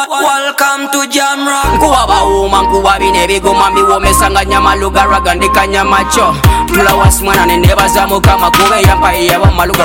Welcome to Jamrock. Kuwa bauma kuwa bine bigoma biwomesanga nyama luga raga ndika nyama cho Flowers mwana nenebaza mukama kube yampaye yabamaluga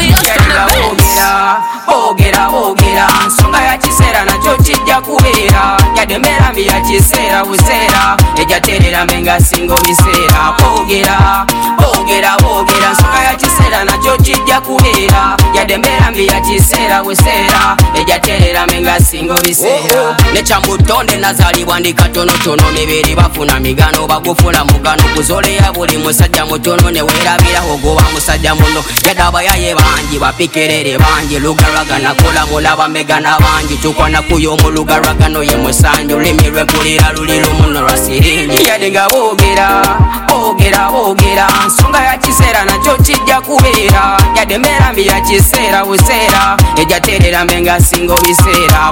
Ogera nsonga ya kiseera nakyo kijja kubeera yademera mbi ya kiseera buseera ejaterera menga singo biseera Ogera nsonga ya kiseera nakyo kijja kubeera yademera mbi ya kiseera buseera ejaterera menga singo biseera nekyamutonde nazalibwa ndi katonotono mibiri bafuna migano bagufuna mugano kuzoleya buli musajja mutono newerabiraho goba musajja muno yadaba yaye bangi bapikerere bangi lugaraga nakola mulaba megana bangi tukwana kuyo mulugaraga no ye musanju limirwe kulira lulilo muno rasiringi yadenga ogera nsonga ya kiseera nakyo kijja kubeera yademera mbi ya kiseera buseera ejaterera menga singo biseera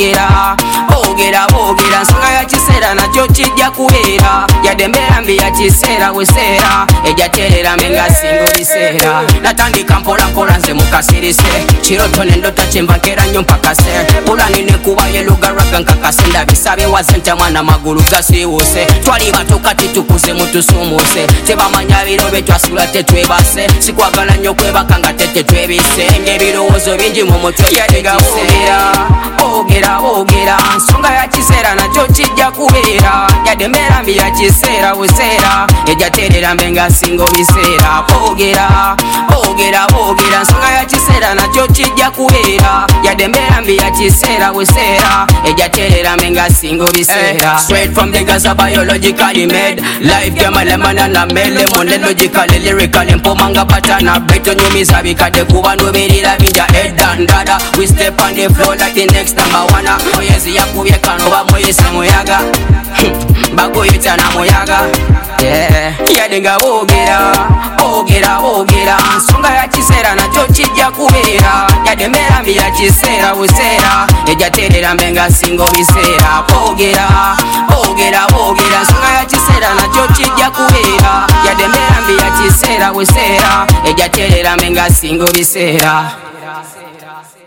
ogera nsonga ya kiseera nakyo kijja kubeera yademera mbi ya kiseera buseera ejaterera menga singo biseera natandika mpola nze mukasirise kiroto nendota kyemba nkera nnyo mpakase pulani nekubaye lugaraga nkakase ndabisabe wazente mwana magulu gasiwuse twali bato kati tukuze mutusumuse tebamanya biro betwasula tetwebase sikwagala nnyo kwebaka nga tete twebise ng'ebirowoozo bingi mu mutwe yadega ogera nsonga ya kiseera nakyo kijja kubeera yademera mbi ya kiseera buseera ejaterera menga singo biseera ogera nsonga ya kiseera nakyo kijja kubeera yademera mbi ya kiseera buseera ejaterera menga singo biseera straight from the Gaza biologically made life gemalemana na mele monde logically lyrically mpomanga batana beto nyumiza bikade kuba nubirira binja edandada we step on the floor like the next number one moyezi yakubye kano bamoyise muyaga baguyita na muyaga yadenga ogera nsonga ya kiseera nakyo kijja kubeera yademera mbi ya kiseera buseera ejaterera menga singo biseera ogera nsonga ya kiseera nakyo kijja kubeera yademera mbi ya kiseera buseera ejaterera menga singo biseera